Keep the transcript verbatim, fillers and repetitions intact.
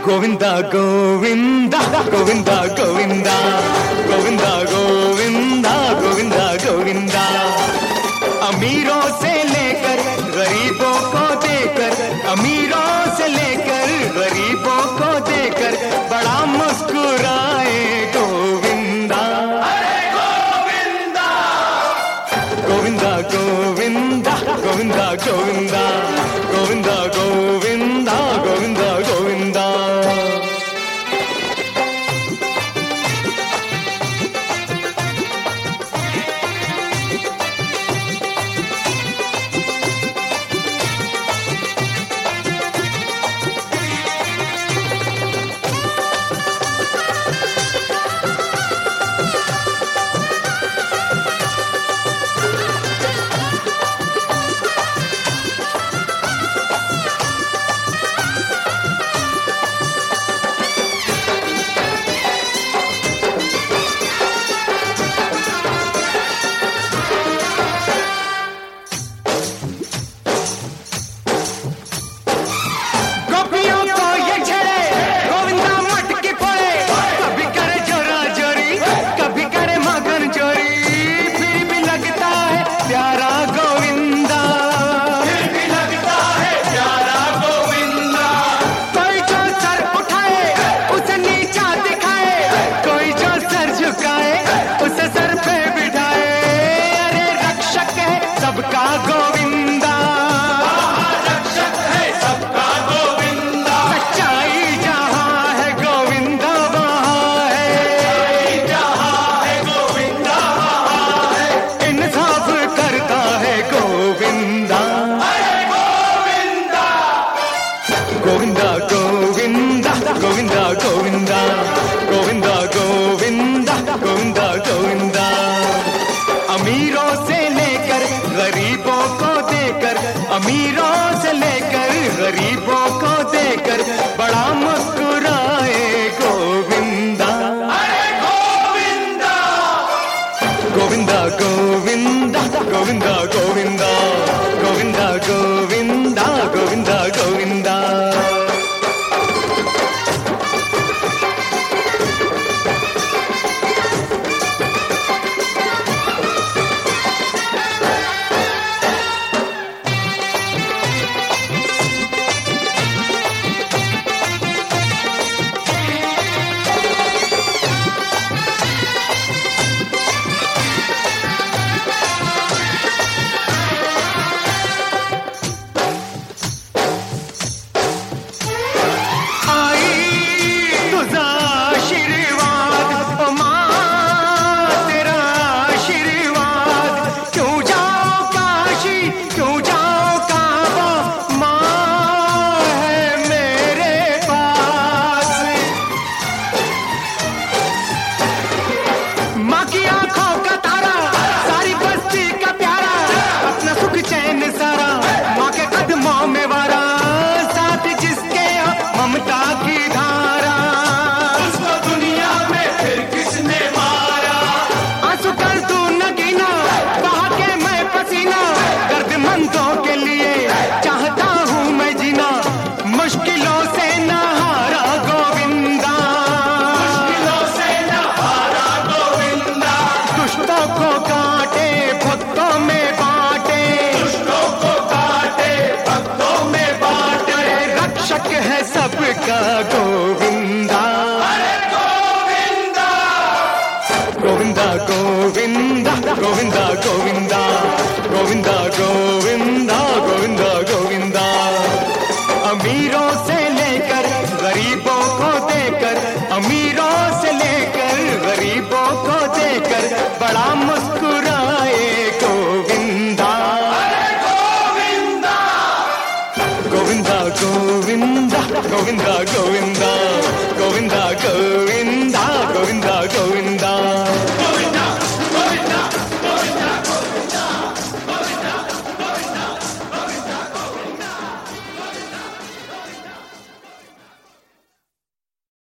गोविंदा गोविंदा गोविंदा गोविंदा गोविंदा गोविंदा गोविंदा गोविंदा। अमीरों से लेकर गरीबों को देकर, अमीरों से लेकर गरीबों को देकर बड़ा मुस्कुराए गोविंदा। गोविंदा गोविंदा गोविंदा गोविंदा गोविंदा गोविंदा गोविंदा गोविंदा गोविंदा। गोविंदा गोविंदा गोविंदा गोविंदा गोविंदा गोविंदा गोविंदा गोविंदा। अमीरों से लेकर गरीबों को देकर, अमीरों से लेकर गरीबों को देकर बड़ा मुस्कुराए गोविंदा। गोविंदा गोविंदा गोविंदा गोविंदा गोविंदा गोविंदा गोविंदा गोविंदा। सबका गोविंदा गोविंदा गोविंदा गोविंदा गोविंदा गोविंदा गोविंदा गोविंदा गोविंदा। अमीरों से लेकर गरीबों को देकर, अमीरों से लेकर गरीबों को देकर बड़ा मुस्कुराए गोविंदा। गोविंदा गोविंदा गोविंदा गोविंदा।